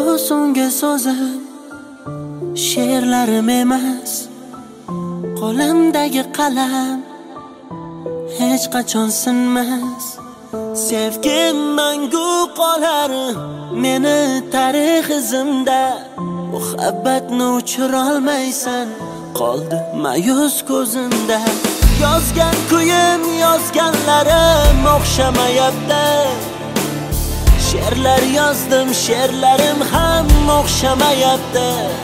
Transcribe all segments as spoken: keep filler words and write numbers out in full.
Bu so'nggi so'zim she'rlarim emas, qo'limdagi qalam hech qachon sinmas. Sevgim mangu qolar meni tarix izimda, muhabbatni o'chirolmaysan, qoldi ma'yus ko'zimda. Yozgan kuyim, yozganlarim o'xshamayapti. She'rlar yozdim, she'rlarim ham o'xshamayapti.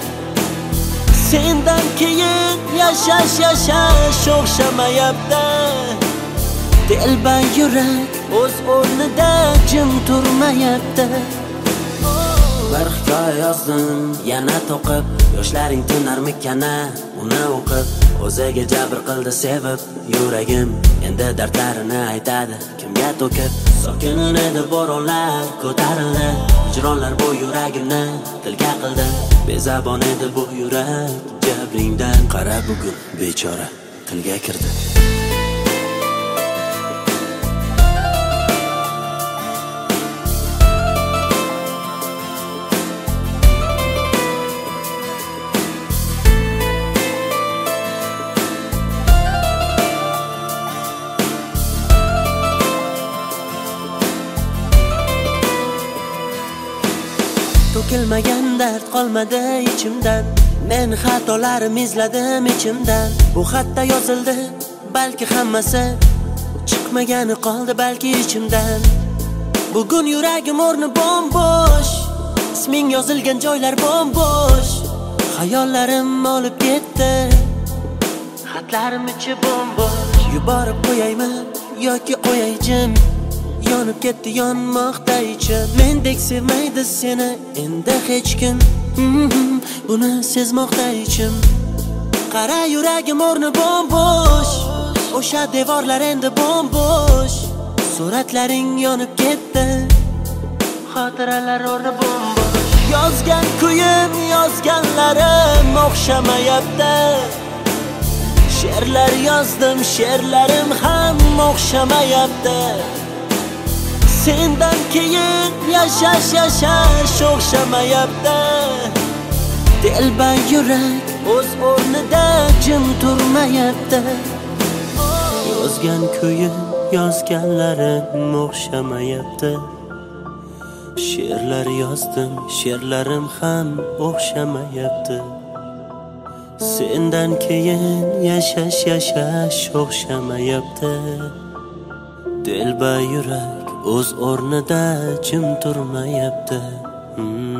Sendan keyin yashash yashash o'xshamayapti. Dilban yurak o'z o'rnida jim turmayapti. Bir hikoya yozdim, yana to'qib, yoshlaring tinarmikana uni o'qib. O'ziga jabr qildi sevib, yuragim endi dardlarini aytadi kimga to'kib. Sokin edi bo'ronlar ko'tarildi, hijronlar bu yuragimni tilga qildi. Bezabon edi bu yurak jabringdan, qara bugun bechora tilga kirdi. To'kilmagan dard qolmadi ichimdan, men xatolarim izladim ichimdan. Bu xatda yozildi balki hammasi, chiqmagani qoldi balki ichimdan. Bugun yuragim o'rni bo'm-bo'sh, isming yozilgan joylar bo'm-bo'sh. Xayollarim olib ketdi, xatlarim ichi bo'm-bo'sh. Yuborib qo'yaymi yoki qo'yay jim, yonib ketdi yonmoqda ichim. Mendek sevmaydi seni endi hech kim, buni sezmoqda ichim. Qara yuragim o'rni bo'm-bo'sh, o'sha devorlar endi bo'm-bo'sh. Suratlaring yonib ketdi, xotiralar o'rni bo'm-bo'sh. Yozgan kuyim, yozganlarim o'xshamayapti. She'rlar yozdim, she'rlarim ham o'xshamayapti. Sendan keyin yashash yashash o'xshamayapti. Dilban yurak o'z o'rnida jim turmayapti. Yozgan kuyim, yozganlarim o'xshamayapti. She'rlar yozdim, she'rlarim ham o'xshamayapti. Sendan keyin yashash yashash o'xshamayapti. Dilba yurak o'z o'rnida jim turmayapti.